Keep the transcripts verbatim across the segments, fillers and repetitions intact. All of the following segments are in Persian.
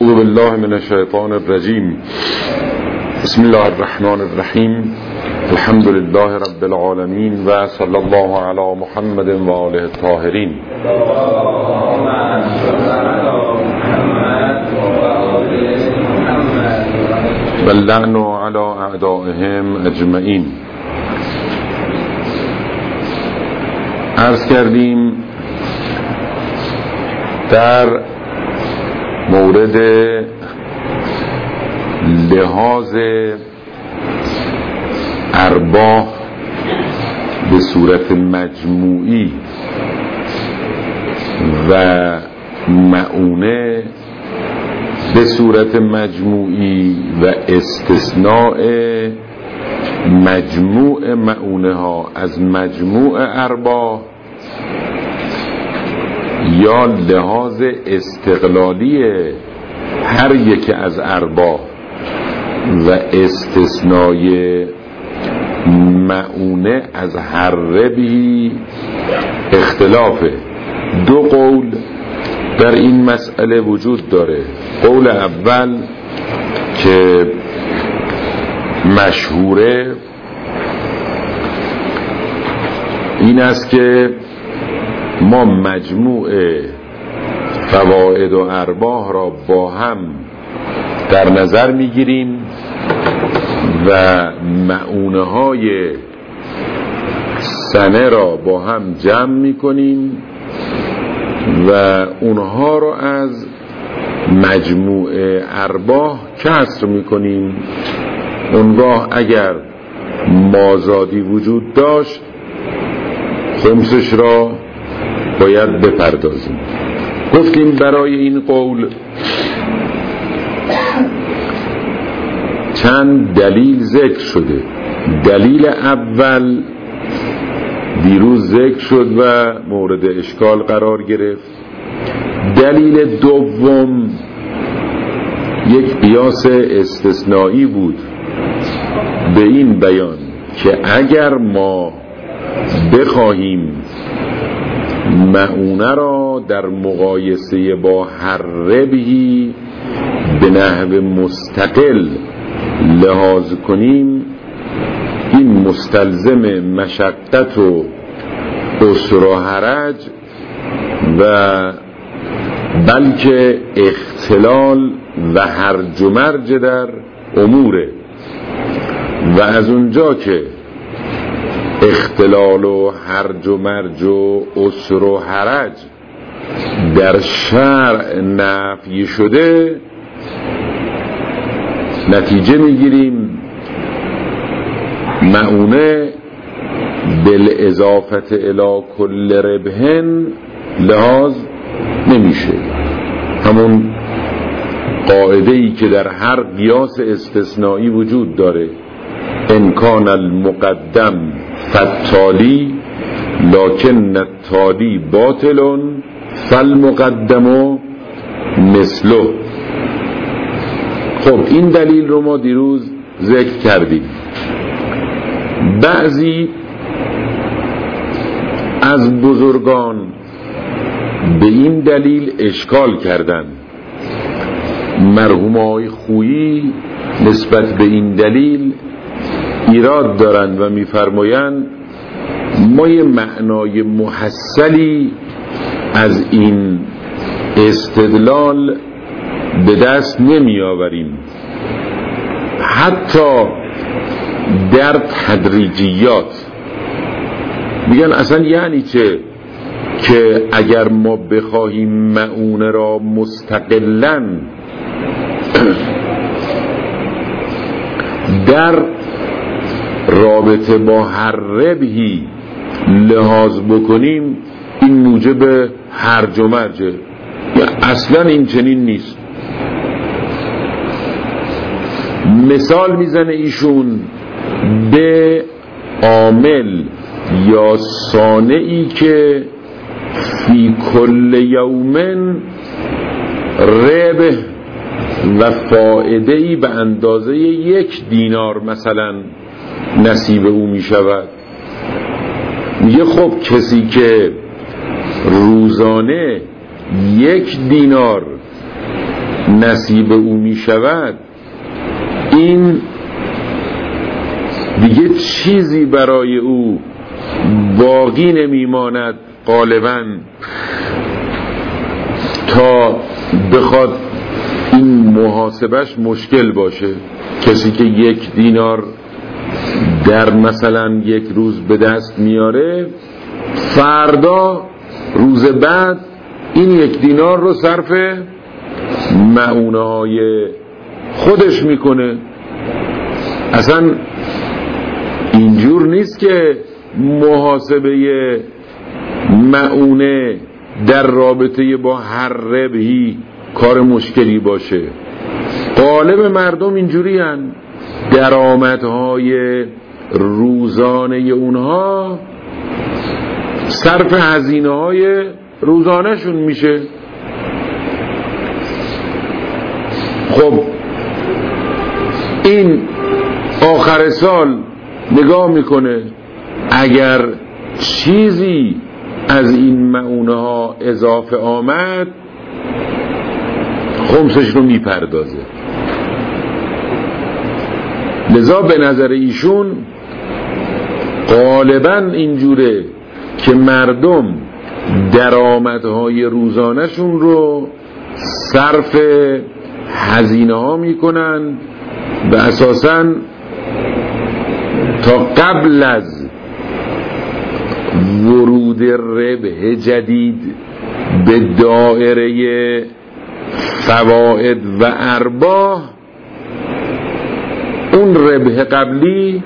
اعوذ بالله من الشیطان الرجیم. بسم الله الرحمن الرحیم. الحمد لله رب العالمین و صلی الله علی محمد و آله الطاهرین. و اللعن علی اعدائهم اجمعین. عرض کردیم در مورد لحاظ ارباح به صورت مجموعی و مؤونه به صورت مجموعی و استثناء مجموع مؤونه ها از مجموع ارباح یا لحاظ استقلالی هر یک از ارباح و استثنای مؤونه از هر ربی اختلافه. دو قول در این مسئله وجود داره. قول اول که مشهوره این است که ما مجموع فواید و ارباح را با هم در نظر میگیریم و مؤونه های سنه را با هم جمع میکنیم و اونها را از مجموع ارباح کسر میکنیم. اونگاه اگر مازادی وجود داشت خمسش را باید بپردازیم. گفتیم برای این قول چند دلیل ذکر شده. دلیل اول دیروز ذکر شد و مورد اشکال قرار گرفت. دلیل دوم یک قیاس استثنایی بود به این بیان که اگر ما بخواهیم مؤونه را در مقایسه با هر ربحی به نحو مستقل لحاظ کنیم این مستلزم مشقت و عسر و حرج و بلکه اختلال و هرج و مرج در اموره و از اونجا که اختلال و هرج و مرج و عسر و حرج در شرع نفی شده نتیجه میگیریم مؤونه بالاضافه الی کل ربحن لحاظ نمیشه. همون قاعده ای که در هر قیاس استثنایی وجود داره، امکان المقدم فالتالی لکن التالی باطل فالمقدم مثله. خب این دلیل رو ما دیروز ذکر کردیم. بعضی از بزرگان به این دلیل اشکال کردن. مرحوم آقای خویی نسبت به این دلیل ایراد دارند و میفرمایند ما یه معنای محصلی از این استدلال به دست نمی آوریم. حتی در تدریجیات میگن اصلا یعنی چه که اگر ما بخواهیم مؤونه را مستقلاً در رابطه با هر ربحی لحاظ بکنیم این موجب هرج و مرجه. اصلا این چنین نیست. مثال میزنه ایشون به عامل یا صانعی که فی کل یومن ربح و فائده‌ای به اندازه یک دینار مثلا نصیب او می شود. میگه خب کسی که روزانه یک دینار نصیب او می شود، این دیگه چیزی برای او باقی نمیماند غالباً تا بخواد این محاسبش مشکل باشه. کسی که یک دینار در مثلا یک روز به دست میاره، فردا روز بعد این یک دینار رو صرف مؤونه های خودش میکنه. اصلا اینجور نیست که محاسبه مؤونه در رابطه با هر ربحی کار مشکلی باشه. غالب مردم اینجوری هن، درآمدهای روزانه اونها صرف هزینه های روزانه شون میشه. خب این آخر سال نگاه میکنه اگر چیزی از این مؤونه ها اضافه آمد خمسش رو میپردازه. لذا به نظر ایشون غالباً اینجوره که مردم درآمدهای روزانه‌شون رو صرف هزینه ها میکنن و اساساً تا قبل از ورود ربح جدید به دایره فواید و ارباح، اون ربح قبلی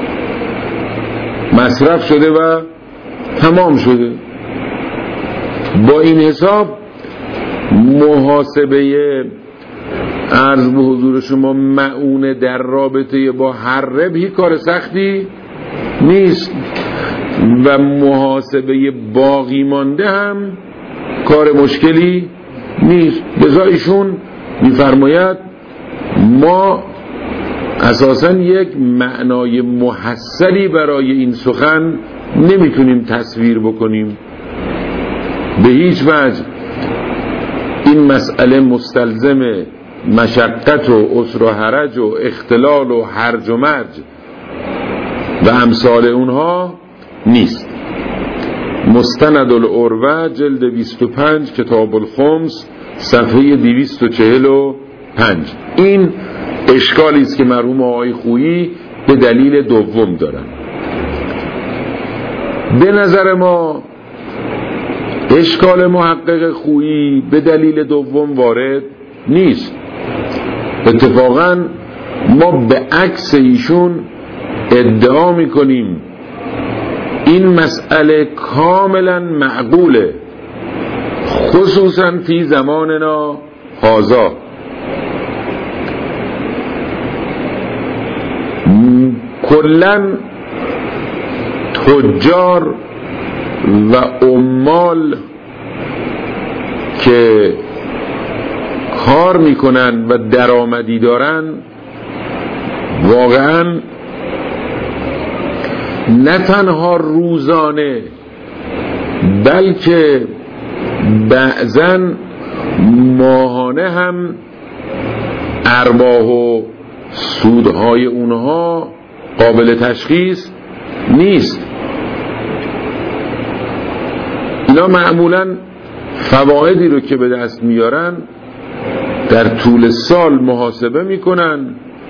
مصرف شده و تمام شده. با این حساب محاسبه عرض به حضور شما مؤونه در رابطه با هر ربحی کار سختی نیست و محاسبه باقی مانده هم کار مشکلی نیست. لذا ایشون میفرماید ما اساساً یک معنای محصلی برای این سخن نمیتونیم تصویر بکنیم. به هیچ وجه این مسئله مستلزم مشقت و عسر و حرج و اختلال و هرج و مرج و امثال اونها نیست. مستند العروة جلد بیست و پنج کتاب الخمس صفحه دویست و چهل و پنج. این اشکالی است که مرحوم آقای خویی به دلیل دوم دارن. به نظر ما اشکال محقق خویی به دلیل دوم وارد نیست. اتفاقا ما به عکس ایشون ادعا میکنیم این مسئله کاملا معقوله، خصوصا فی زماننا هذا. کلن تجار و عمال که کار میکنن و درآمدی دارن واقعا نه تنها روزانه بلکه بعضاً ماهانه هم ارباح و سودهای اونها قابل تشخیص نیست. اینا معمولاً فوایدی رو که به دست میارن در طول سال محاسبه میکنن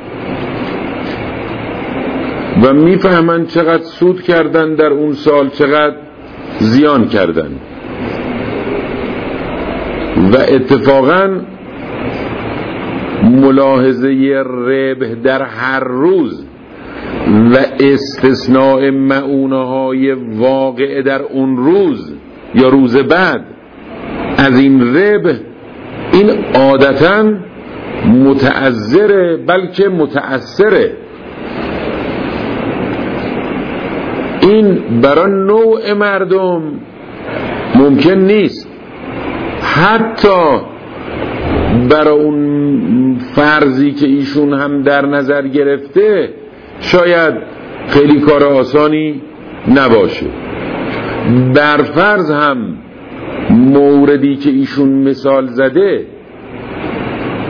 و میفهمن چقدر سود کردن در اون سال، چقدر زیان کردن و اتفاقاً ملاحظه ربح در هر روز و استثناء مؤونه های واقع در اون روز یا روز بعد از این ربح، این عادتاً متأثره بلکه متأثره. این برای نوع مردم ممکن نیست، حتی برای اون فرضی که ایشون هم در نظر گرفته شاید خیلی کار آسانی نباشه. بر فرض هم موردی که ایشون مثال زده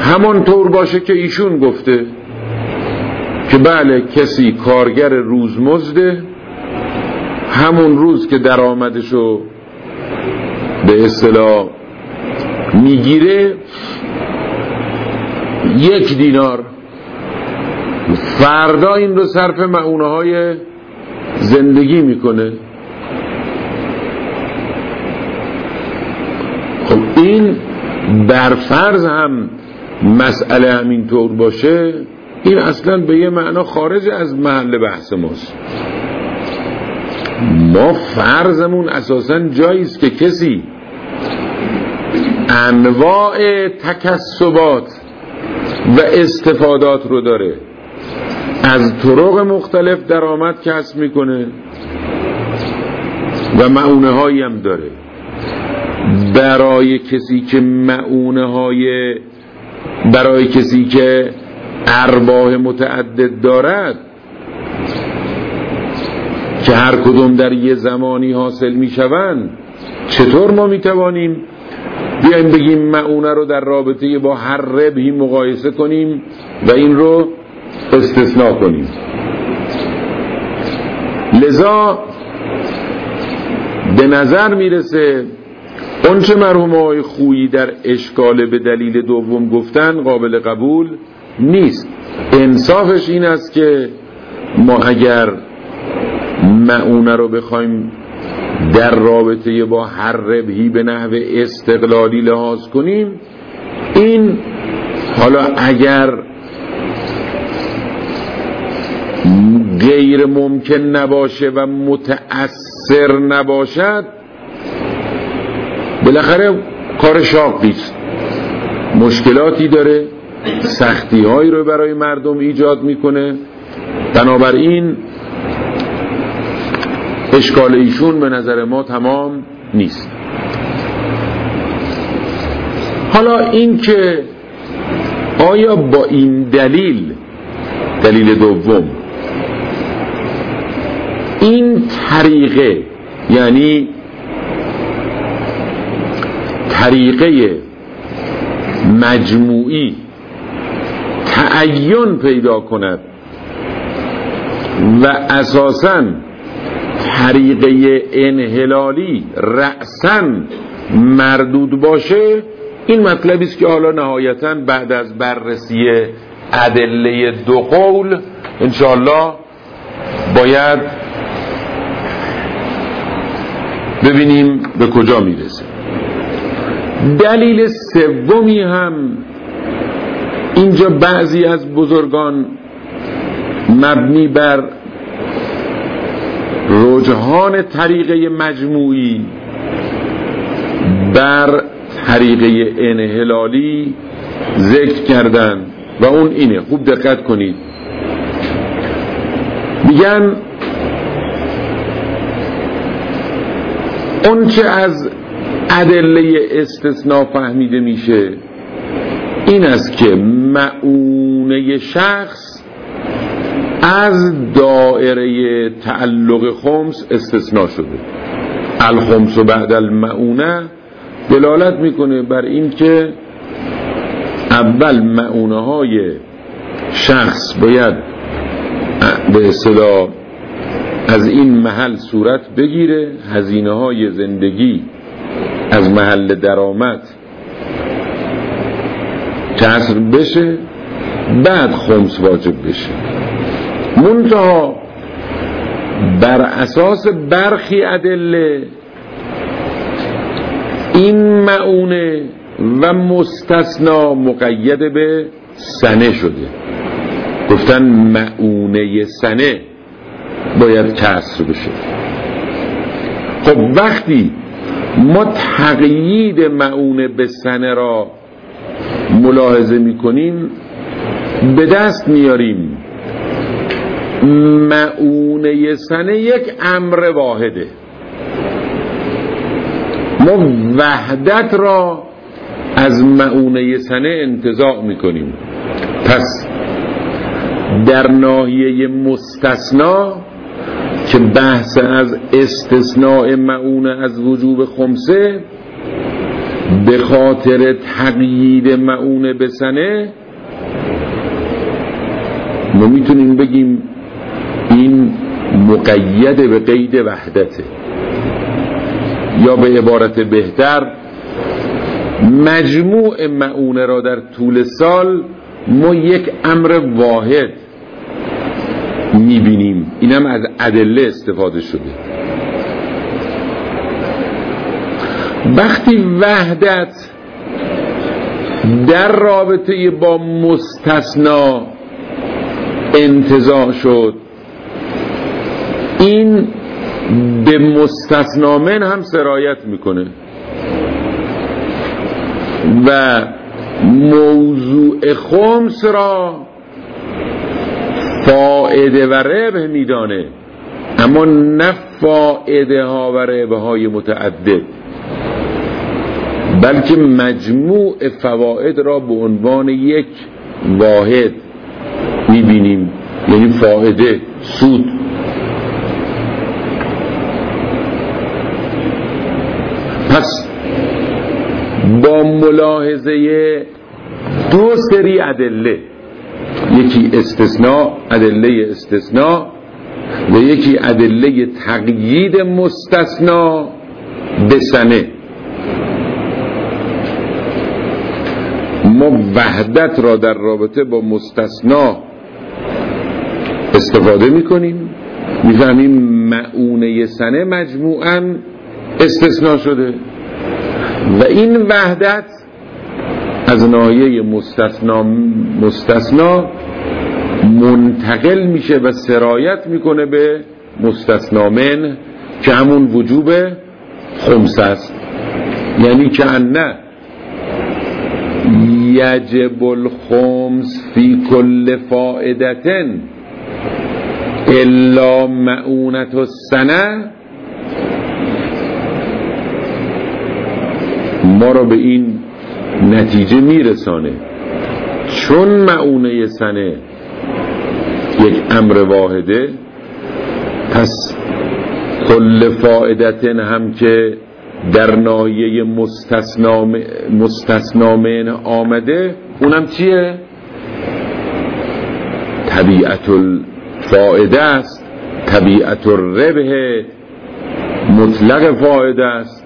همانطور باشه که ایشون گفته که بله کسی کارگر روزمزده، همون روز که درآمدشو به اصطلاح میگیره یک دینار، فردا این رو صرف مؤونه های زندگی میکنه. خب این در فرض هم مسئله همینطور باشه، این اصلا به یه معنا خارج از محل بحث ماست. ما فرضمون اساسا جاییست که کسی انواع تکسبات و استفادات رو داره، از طرق مختلف درآمد کسب میکنه و مؤونه هایی هم داره. برای کسی که مؤونه های برای کسی که ارباح متعدد دارد که هر کدوم در یه زمانی حاصل میشوند، چطور ما میتوانیم بیایم بگیم مؤونه رو در رابطه با هر ربحی مقایسه کنیم و این رو استثناء کنیم؟ لذا به نظر میرسه اون چه مرحوم آقای خویی در اشکال به دلیل دوم گفتن قابل قبول نیست. انصافش این است که ما اگر مؤونه رو بخوایم در رابطه با هر ربحی به نحو استقلالی لحاظ کنیم، این حالا اگر غیر ممکن نباشه و متأثر نباشد، بالاخره کار شاقی است، مشکلاتی داره، سختی هایی رو برای مردم ایجاد میکنه. بنابراین اشکال ایشون به نظر ما تمام نیست. حالا این که آیا با این دلیل، دلیل دوم، این طریقه یعنی طریقه مجموعی تعین پیدا کند و اساساً طریقه انحلالی رأساً مردود باشه، این مطلبی است که حالا نهایتاً بعد از بررسی ادله دو قول انشاءالله باید ببینیم به کجا میرسه. دلیل سومی هم اینجا بعضی از بزرگان مبنی بر رجحان طریقه مجموعی بر طریقه انحلالی ذکر کردن و اون اینه، خوب دقت کنید، میگن اون چه از ادله استثناء فهمیده میشه این است که مؤونه شخص از دائره تعلق خمس استثناء شده. الخمس بعد المؤونه دلالت میکنه بر این که اول مؤونه های شخص باید به اصطلاح از این محل صورت بگیره، هزینه های زندگی از محل درآمد کسر بشه، بعد خمس واجب بشه. منتها بر اساس برخی ادله این مؤونه و مستثنا مقید به سنه شده، گفتن مؤونه سنه باید کسر بشه. خب وقتی ما تقیید مؤونه به سنه را ملاحظه میکنیم، به دست میاریم مؤونه سنه یک امر واحده. ما وحدت را از مؤونه سنه انتزاع میکنیم. پس در ناحیه مستثنا که بحث از استثناء مؤونه از وجوب خمسه، به خاطر تقیید مؤونه به سنه ما میتونیم بگیم این مقید به قید وحدته، یا به عبارت بهتر مجموع مؤونه را در طول سال ما یک امر واحد میبینیم. اینم از ادله استفاده شده. وقتی وحدت در رابطه با مستثنا انتزاع شد، این به مستثنا من هم سرایت میکنه و موضوع خمس را فائده و ربح میدانه، اما نه فائده ها و ربح های متعدد، بلکه مجموع فواید را به عنوان یک واحد میبینیم، یعنی فائده، سود. پس با ملاحظه دو سری ادله، یکی استثناء، ادله استثناء، و یکی ادله تقیید مستثنا به سنه، ما وحدت را در رابطه با مستثنا استفاده میکنیم، میفهمیم مؤونه سنه مجموعاً استثناء شده و این وحدت از ناحیه مستثنا مستثنا منتقل میشه و سرایت میکنه به مستثنا من که همون وجوب خمس است. یعنی که نه یجب الخمس فی کل فائدتن الا مؤونت السنه، ما را به این نتیجه میرسانه چون مؤونه سنه یک امر واحده، پس کل فائدتن هم که در ناحیه مستثنا من آمده، اونم چیه؟ طبیعت الفائده است، طبیعت الربح مطلق فائده است.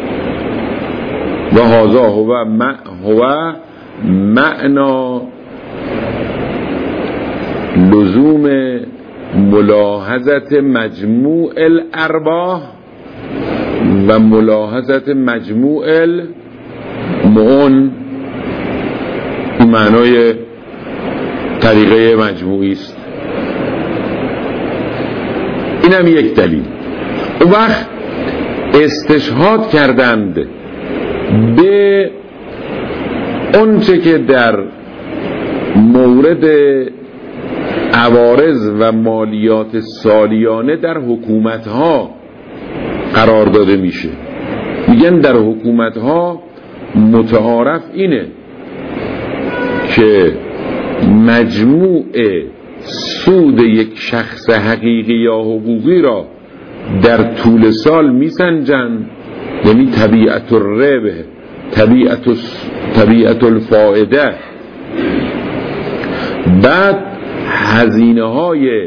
و هذا هو هو معنا لزوم ملاحظت مجموع الارباح و ملاحظت مجموع المعون. این معنای طریقه مجموعی است. اینم یک دلیل. اون وقت استشهاد کردند به اونچه که در مورد عوارض و مالیات سالیانه در حکومت‌ها قرار داده میشه. میگن در حکومت‌ها متعارف اینه که مجموع سود یک شخص حقیقی یا حقوقی را در طول سال میسنجن، یعنی طبیعت الربح، طبیعت طبیعت الفائده، بعد هزینه های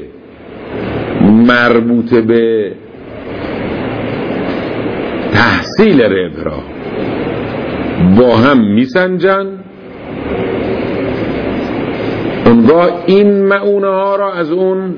مربوط به تحصیل ربح را با هم میسنجن. اونگاه این مؤونه ها را از اون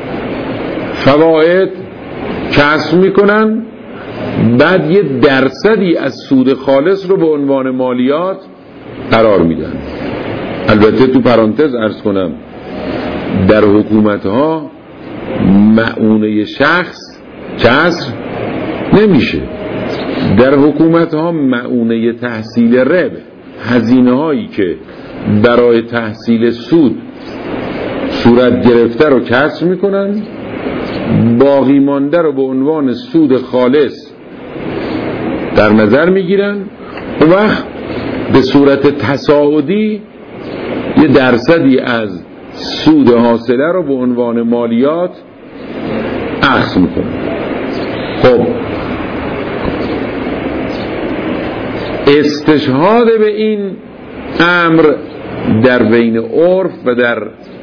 فواید کسب میکنن، بعد یه درصدی از سود خالص رو به عنوان مالیات قرار میدن. البته تو پرانتز عرض کنم در حکومت ها مؤونه شخص کسر نمیشه. در حکومت ها مؤونه تحصیل ربح، هزینه هایی که برای تحصیل سود صورت گرفته رو کسر میکنن، باقی مانده رو به عنوان سود خالص در نظر میگیرن. اون وقت به صورت تصاعدی یه درصدی از سود حاصله رو به عنوان مالیات اخذ میکنن. خب استشهاد به این امر در بین عرف و در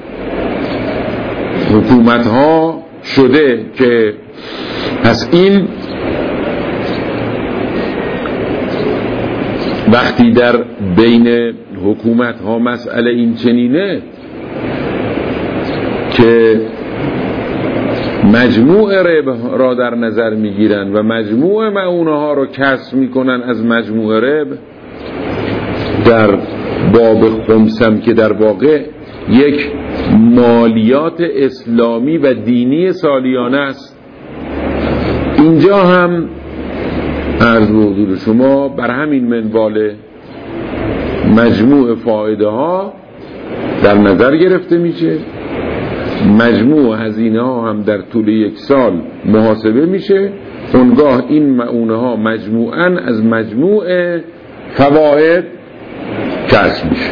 حکومت ها شده که پس این وقتی در بین حکومت ها مسئله این چنینه که مجموع ربح را در نظر میگیرن و مجموع معونه ها را کسر میکنن از مجموع ربح، در باب خمسم که در واقع یک مالیات اسلامی و دینی سالیانه است، اینجا هم عرض به حضور شما بر همین منوال مجموع فایده ها در نظر گرفته میشه، مجموع هزینه ها هم در طول یک سال محاسبه میشه، اونگاه این معونه ها مجموعاً از مجموع فواید کسب میشه.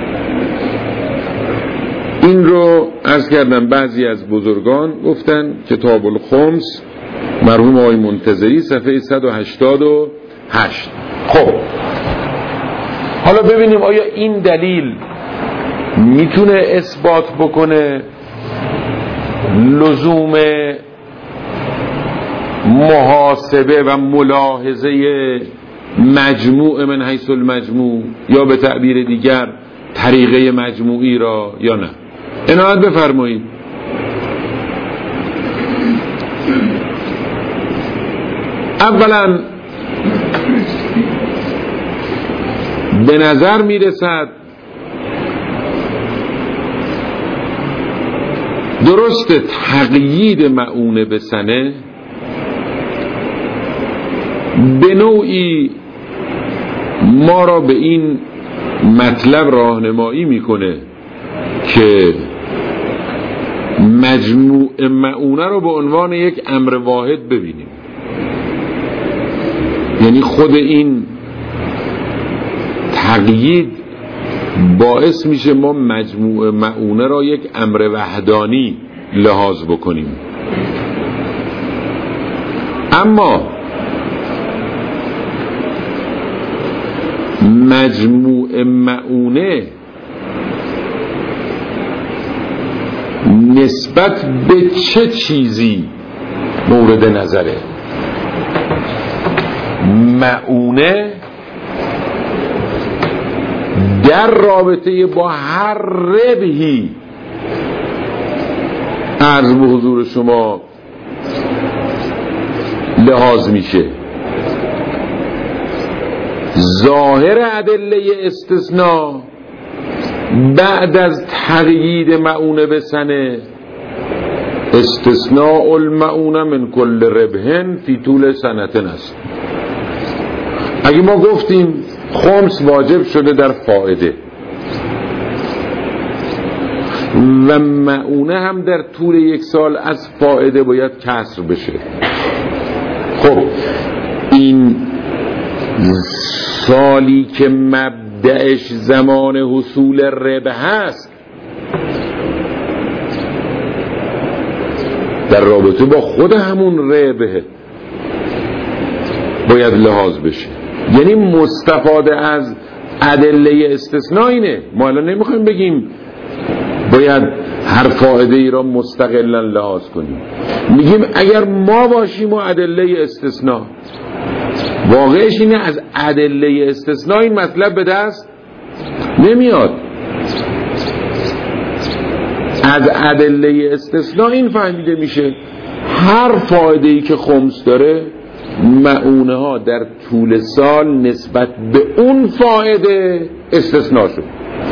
این رو عرض کردم بعضی از بزرگان گفتن، کتاب الخمس مرحوم آقای منتظری صفحه صد و هشتاد و هشت. خب حالا ببینیم آیا این دلیل میتونه اثبات بکنه لزوم محاسبه و ملاحظه مجموع من حیث المجموع، یا به تعبیر دیگر طریقه مجموعی را، یا نه؟ عنایت بفرمایید. اولا به نظر میرسد درست تقیید معونه به سنه به نوعی ما را به این مطلب راهنمایی میکنه که مجموع معونه رو به عنوان یک امر واحد ببینیم. یعنی خود این تقیید باعث میشه ما مجموع معونه را یک امر وحدانی لحاظ بکنیم. اما مجموع معونه نسبت به چه چیزی مورد نظره؟ معونه در رابطه با هر ربحی عرض به حضور شما لحاظ میشه. ظاهر ادله استثناء بعد از تقیید معونه به سنه استثناء المعونه من کل ربحن فی طول سنتن است. اگه ما گفتیم خمس واجب شده در فائده و معونه هم در طول یک سال از فائده باید کسر بشه، خب این سالی که مبدأش زمان حصول ربح هست در رابطه با خود همون ربح باید لحاظ بشه. یعنی مستفاده از ادله استثناء اینه. ما الان نمیخوایم بگیم باید هر فائده ای را مستقلا لحاظ کنیم، میگیم اگر ما باشیم و ادله استثناء، واقعش اینه از ادله استثناء این مطلب به دست نمیاد. از ادله استثناء این فهمیده میشه هر فائده ای که خمس داره معونه ها در طول سال نسبت به اون فائده استثناء شد.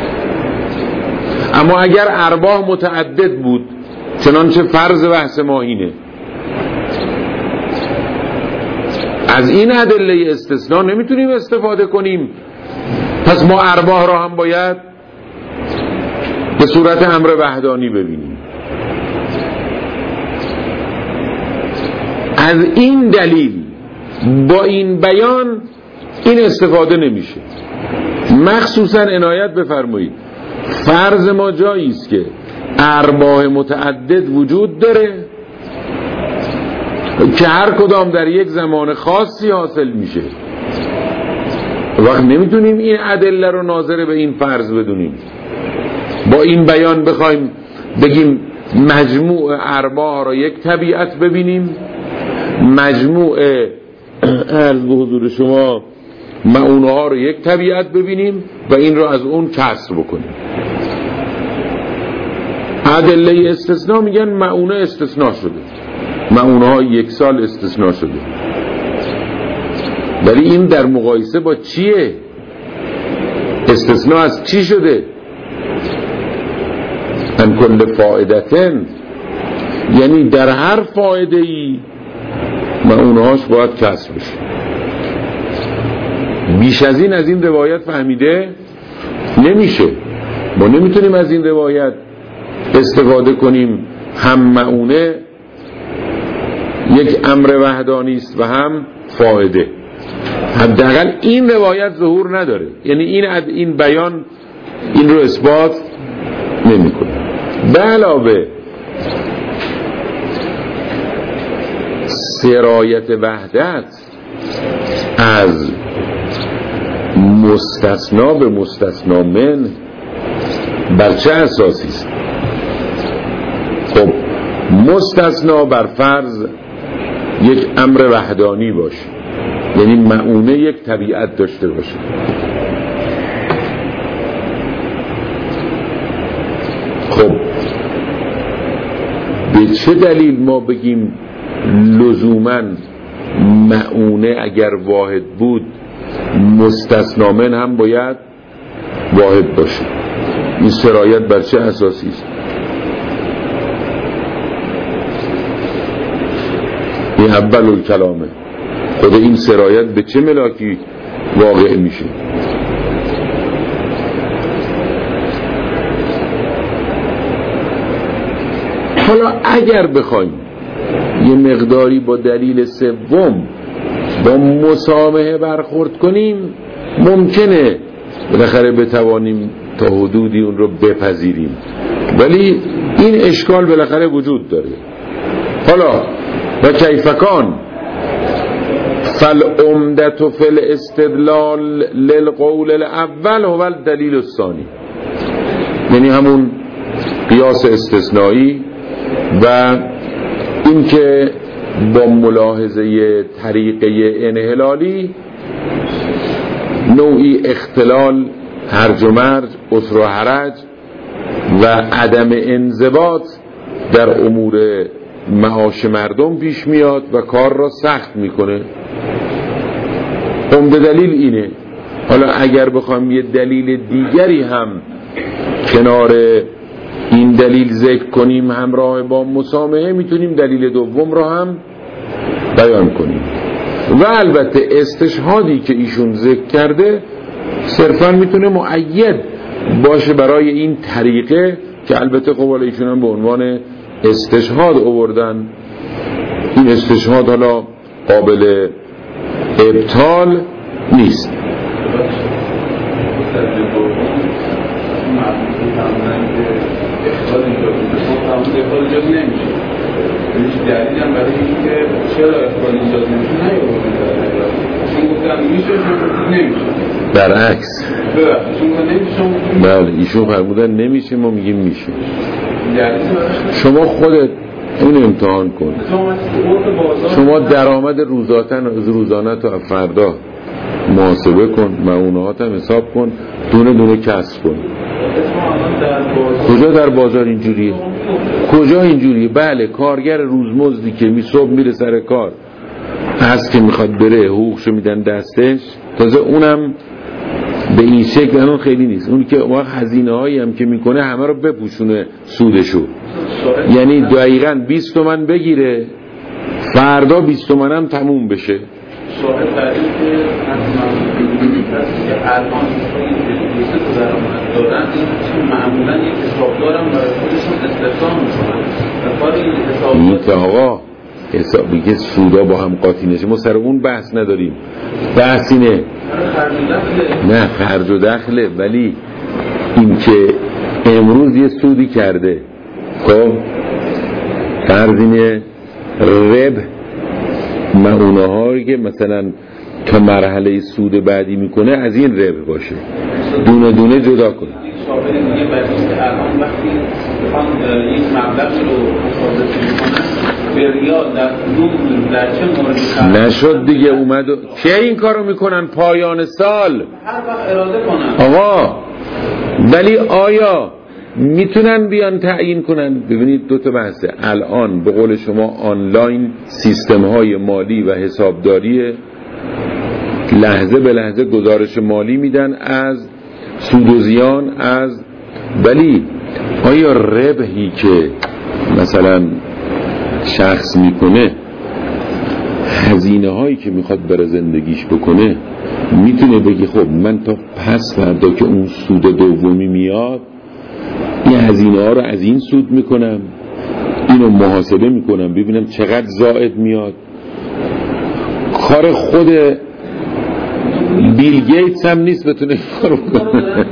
اما اگر ارباح متعدد بود چنانچه فرض بحث ما اینه، از این ادله استثناء نمیتونیم استفاده کنیم، پس ما ارباح را هم باید به صورت امر وحدانی ببینیم. از این دلیل با این بیان این استفاده نمیشه. مخصوصا عنایت بفرمایید فرض ما جایی است که ارباح متعدد وجود داره که هر کدام در یک زمان خاصی حاصل میشه. وقت نمیتونیم این ادله رو ناظر به این فرض بدونیم. با این بیان بخوایم بگیم مجموع ارباح را یک طبیعت ببینیم، مجموع عرض به حضور شما معونه ها رو یک طبیعت ببینیم و این رو از اون کسر بکنیم. ادله استثناء میگن معونه استثناء شده، معونه ها یک سال استثناء شده، ولی این در مقایسه با چیه؟ استثناء از چی شده؟ ان کل فائدتن، یعنی در هر فائده ای معونه هاش باید کسر بشه. بیش از این از این روایت فهمیده نمیشه. ما نمیتونیم از این روایت استفاده کنیم هم معونه یک امر وحدانی است و هم فائده. حداقل این روایت ظهور نداره، یعنی این این بیان این رو اثبات نمیکنه. به علاوه سرایت وحدت از مستثنا به مستثنا من بر چه اساسی است؟ خب مستثنا بر فرض یک امر وحدانی باشه، یعنی معونه یک طبیعت داشته باشه. خب به چه دلیل ما بگیم لزوماً معونه اگر واحد بود مستثنا من هم باید واحد باشه؟ این سرایت بر چه اساسی است؟ این اول الکلامه. خود این سرایت به چه ملاکی واقع میشه؟ حالا اگر بخوایم یه مقداری با دلیل سوم با مسامحه برخورد کنیم، ممکنه بالاخره بتوانیم تا حدودی اون رو بپذیریم، ولی این اشکال بالاخره وجود داره. حالا و کیفکان فالعمدة فی الاستدلال للقول الاول هو الدلیل الثانی، یعنی همون قیاس استثنایی و این که با ملاحظه طریقه انحلالی نوعی اختلال هرج و مرج، عسر و حرج و عدم انضباط در امور معاش مردم پیش میاد و کار را سخت میکنه. عمده دلیل اینه. حالا اگر بخوام یه دلیل دیگری هم کنار این دلیل ذکر کنیم همراه با مسامحه، میتونیم دلیل دوم را هم بیان کنیم و البته استشهادی که ایشون ذکر کرده صرفا میتونه مؤید باشه برای این طریقه که البته خب ایشون هم به عنوان استشهاد آوردن. این استشهاد حالا قابل ابطال نیست. اخبار اجازه نمیشه. هیچ دلیلی هم برای اینکه چرا اخبار اجازه نمیشه نیاورده. چون گفتم میشه، چون نمیشه. برعکس. چون نمیشه. بله ایشون فرمودن نمیشه، ما میگیم میشه. شما خودت اون امتحان کن. شما درآمد روزانه روزانه تا فردا محاسبه کن، معونهات هم حساب کن، دونه دونه کسر کن. کجا در بازار اینجوریه؟ کجا اینجوریه؟ بله کارگر روزمزدی که می صبح میره سر کار، هست که میخواد بره حقوقشو میدن دستش، تازه اونم به این شکل اون خیلی نیست. اون که وقت هزینه هایی هم که میکنه همه رو بپوشونه سودشو، یعنی دقیقاً بیست تومن بگیره فردا بیست تومن هم تموم بشه. شاهد برای که که الان دوسته درآمد دارن معمولا یک حسابدارم برای خودشون استخدام میکنن و کار این حسابدار این که آقا حسابی که سودا با هم قاطی نشه، ما سر اون بحث نداریم. بحث اینه نه خرج و دخله، ولی این که امروز یه سودی کرده، خب فرض اینه رب معونه هایی که مثلا تا مرحله سود بعدی میکنه از این ربح باشه، دونه دونه جدا کنه. شاغل دیگه برای که الان وقتی بخوام یک مبلغی رو حفاظت میکنن به ریال در کدوم در چه موردی نشد دیگه اومد و... که این کارو میکنن پایان سال هر وقت اراده کنن آقا، ولی آیا میتونن بیان تعیین کنن؟ ببینید دو تا بحثه الان، به قول شما آنلاین سیستم های مالی و حسابداری لحظه به لحظه گزارش مالی میدن از سود و زیان، از ولی آیا ربحی که مثلا شخص میکنه، هزینه هایی که میخواد برای زندگیش بکنه، میتونه بگی خب من تا پس فردا که اون سود دومی میاد این هزینه ها رو از این سود میکنم، اینو محاسبه میکنم ببینم چقدر زائد میاد. کار خود بیل گیتس هم نیست بتونه کارو کنه.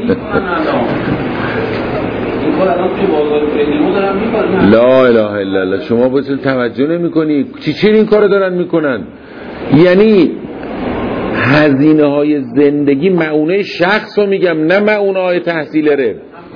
لا اله الا الله. شما بسید توجه نمی کنی چی چی این کارو دارن میکنن؟ یعنی هزینه های زندگی، معونه شخص رو میگم، نه معونه های تحصیل رب،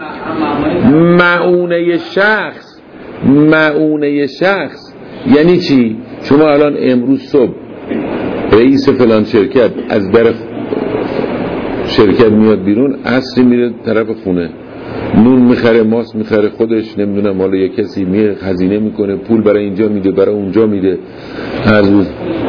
معونه شخص. معونه شخص یعنی چی؟ شما الان امروز صبح رئیس فلان شرکت از در شرکت میاد بیرون، عصری میره طرف خونه، نون میخره، ماست میخره، خودش نمیدونم حالا یه کسی میره خزینه میکنه، پول برای اینجا میده برای اونجا میده. از اون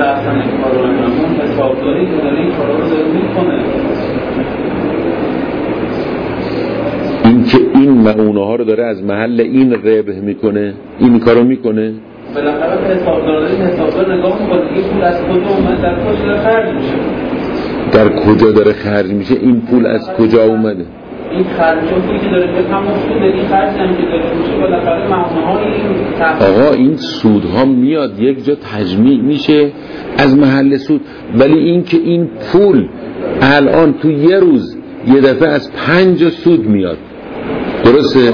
این که این معونه ها رو داره از محل این ربح میکنه، این کارو میکنه. بالاخره حسابدار داریم، حسابدار نگاه میکنه این پول از کجا اومد، در کجا داره خرج میشه، در کجا داره خرج میشه، این پول از کجا اومده، این خرجاتی که داره به تمام سود این خرج هم که داره میشه، بالاخره معامله این آقا این سودها میاد یک جا تجمیع میشه از محل سود. ولی این که این پول الان تو یه روز یه دفعه از پنج سود میاد، درسته؟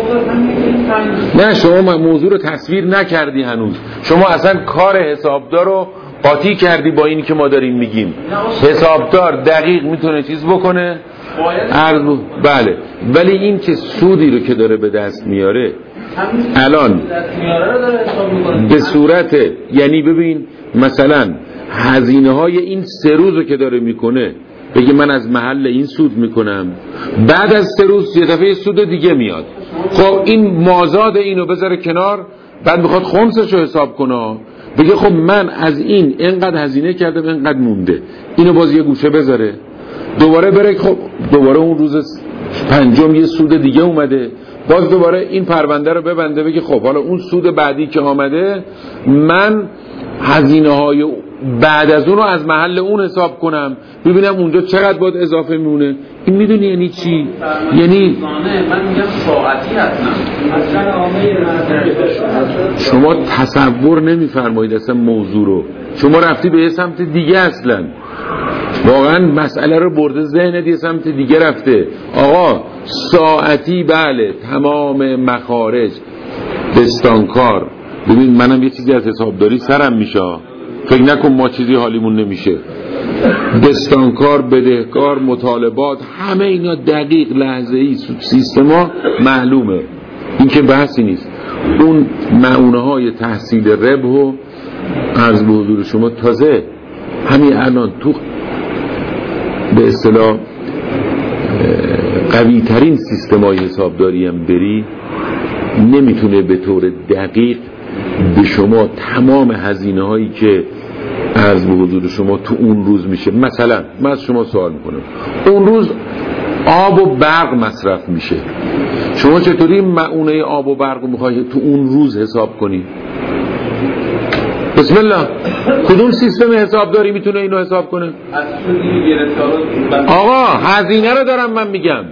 نه شما موضوع رو تصویر نکردی هنوز. شما اصلا کار حسابدار رو قاطی کردی با اینی که ما داریم میگیم. حسابدار دقیق میتونه چیز بکنه عرض ب... بله، ولی این که سودی رو که داره به دست میاره الان به صورت، یعنی ببین مثلا هزینه های این سه روز رو که داره میکنه، بگی من از محل این سود میکنم، بعد از سه روز یه دفعه سود دیگه میاد، خب این مازاد اینو بذاره کنار، بعد میخواد خمسش رو حساب کنه، بگه خب من از این اینقدر هزینه کردم اینقدر مونده، اینو باز یه گوشه بذاره، دوباره بره خب دوباره اون روز پنجم یه سود دیگه اومده، باز دوباره این پرونده رو ببنده، بگه خب حالا اون سود بعدی که آمده من هزینه های بعد از اون رو از محل اون حساب کنم، ببینم اونجا چقدر باید اضافه میمونه. این میدونی یعنی چی؟ یعنی من میگم ساعتی هستم. شما تصور نمیفرمایید اصلا موضوع رو، شما رفتی به یه سمت دیگه، اصلا واقعا مسئله رو برده ذهنت یه سمت دیگه رفته. آقا ساعتی بله، تمام مخارج دستانکار. ببین منم یه چیزی از حسابداری سرم میشه، فکر نکن ما چیزی حالیمون نمیشه. دستانکار، بدهکار، مطالبات، همه اینا دقیق لحظه‌ای سیستما معلومه، این که بحثی نیست. اون معونه های تحصیل ربح و عرض به حضور شما تازه همین الان تو به اصطلاح قوی ترین سیستم های حسابداری هم بری، نمیتونه به طور دقیق به شما تمام هزینه هایی که عرض به حضور شما تو اون روز میشه. مثلا من از شما سوال میکنم، اون روز آب و برق مصرف میشه، شما چطوری معونه آب و برق رو میخوای تو اون روز حساب کنی؟ بسم الله، کدوم سیستم حسابداری میتونه اینو حساب کنه؟ آقا هزینه رو دارم من میگم،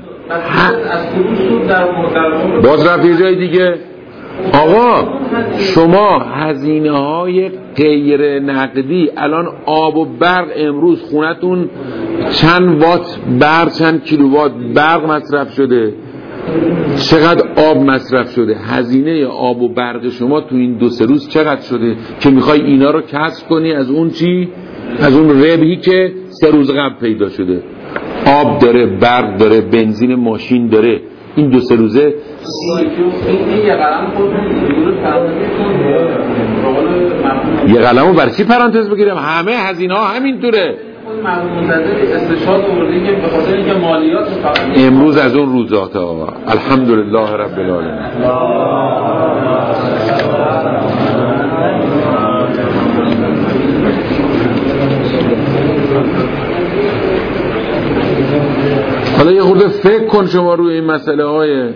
باز رفت یه جای دیگه. آقا شما هزینه های غیر نقدی، الان آب و برق امروز خونتون چند وات برق، چند کیلووات برق مصرف شده، چقدر آب مصرف شده، هزینه آب و برق شما تو این دو سه روز چقدر شده که میخوای اینا رو کسب کنی از اون چی؟ از اون ربحی که سه روز قبل پیدا شده. آب داره، برق داره، بنزین ماشین داره، این دو سه روزه این یه قلم خودتون یه قلمو برای چی پرانتز بگیرم؟ همه هزینه ها همینطوره. استشهاد آوردی که به خاطر اینکه مالیات فقط امروز از اون روزات آقا الحمدلله رب العالمین. حالا یه خورده فکر کن شما روی این مسئله های